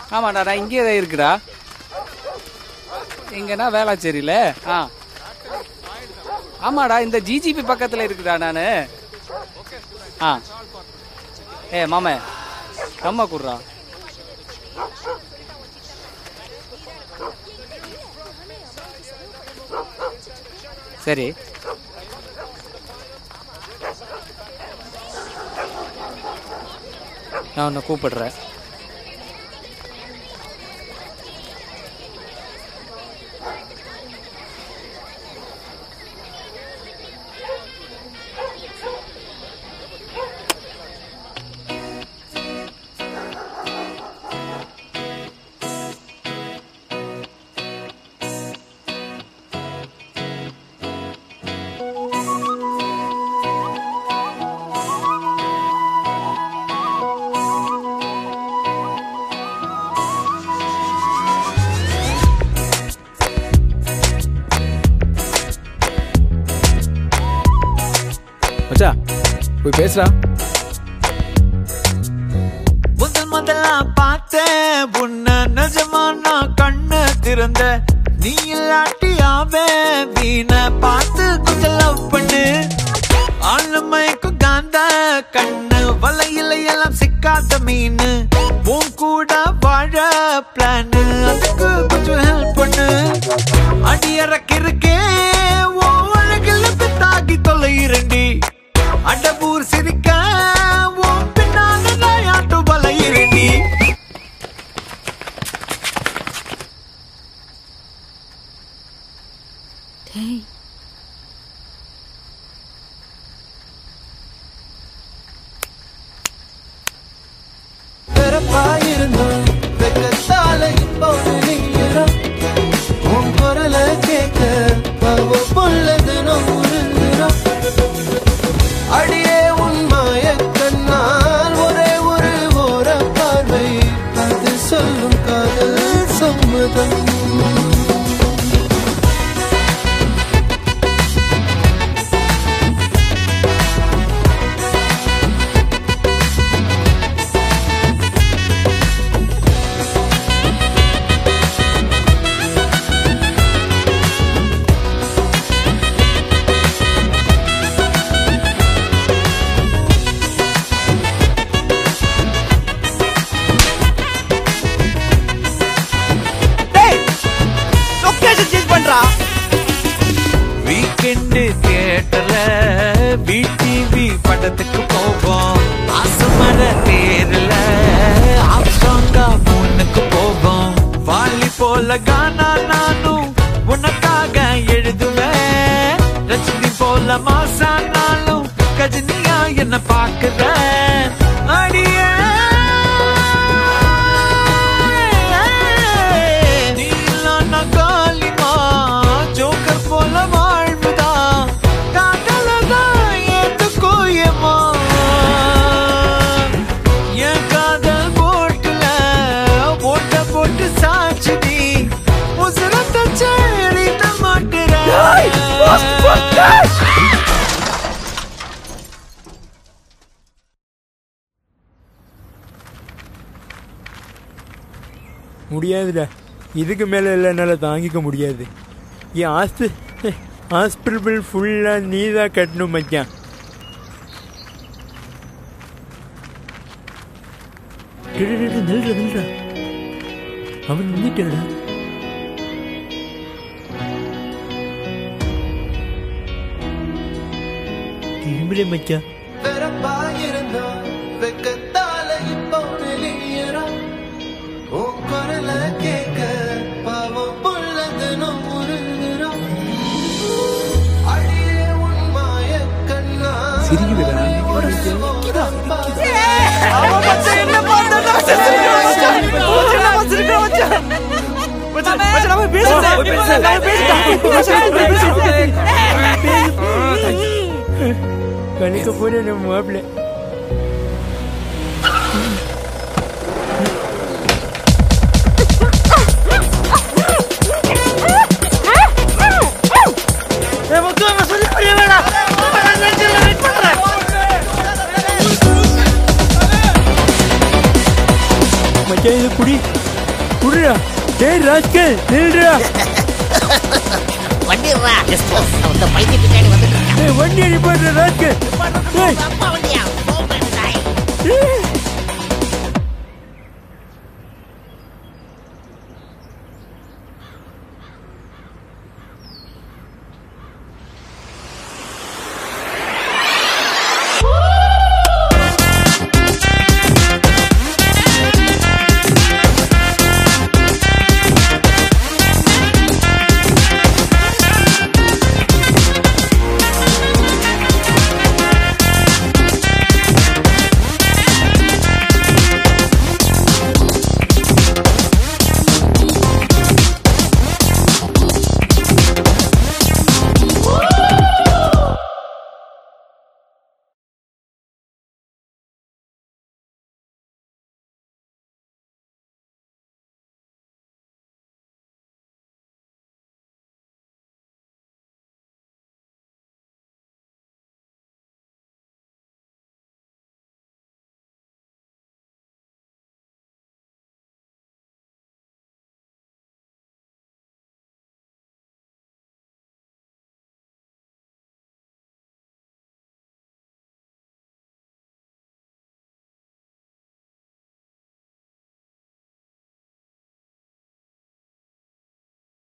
ஆமாடா நான் இங்கே தான் இருக்குடா. எங்கன்னா வேளாச்சேரியில. ஆமாடா இந்த ஜிஜிபி பக்கத்துல இருக்குடா நானு. மாமே கம்மா குடுறா. சரி நான் உன்னை கூப்பிடுறேன். போய் பேசுறா. முதலா பார்த்தேன் உன்ன நிஜமா நான் கண்ணு திறந்த நீ இல்லாட்டியாவே வீண பார்த்து கொஞ்சம் லவ் பண்ணு. ஆளுமைக்கும் காந்த கண்ணு வலையில எல்லாம் சிக்காத மீன் உன் கூட வாழ பிளான் அதுக்கு கொஞ்சம் ஹெல்ப் பண்ணு. அடியறக்கு இருக்கே உன் அழகில் தாக்கி தொலையிரண்டி அடபூர் சிரிக்க உன் பின்னால நாயாட்டு பலையிரண்டி. பிறப்பாயிருந்தோம் வெக்கத்தால இப்போ நினைக்கிறோம் உன் குரல கேட்க பாவ பொல்லது நம் உருந்துறோம். அடியே உன் மாய கண்ணால் ஒரே ஒரு ஓர பார்வை அது சொல்லும் காதல் சம்மதம். வீக்கெண்டு தியேட்டர்ல பிடிவி படத்துக்கு போவோம். ஆசமர தேர்ல ஆப்ஷாங்கா பொண்ணுக்கு போவோம். வாலி போல கானா நானும் உனக்காக எழுதுவேன். ரஜினி போல மாசானாலும் கஜினியா என்ன பாக்குறேன். அடியே முடியாதுடா. இதுக்கு மேலே இல்லை என்னால் தாங்கிக்க முடியாது. என் ஹாஸ்பிட்டல் பில் ஃபுல்லாக நீ தான் கட்டணும் மச்சான். நில்றா அவன் நின்றுட்டாடா. திரும்பல மச்சான். பிறப்பாயிருந்தோம் வெக்கத்தால இப்போ நிலையறோம் உன் குரல கேட்க பாவம் பொல்லது நம் உருந்துறோம். அடியே உன் மாய கண்ணா சிரிக்குதுடா. கணிக்க போற நம்ம மாப்பிள்ள மச்சான் இது குடி விடுறா. டேய் ராஸ்கல் நில்றா. வண்டிடுறா அந்த பையன் பின்னாடி வந்துட்டு டேய் வண்டி நிப்பாட்டுற ராஸ்கல். டேய் அப்பா வண்டியா டேய்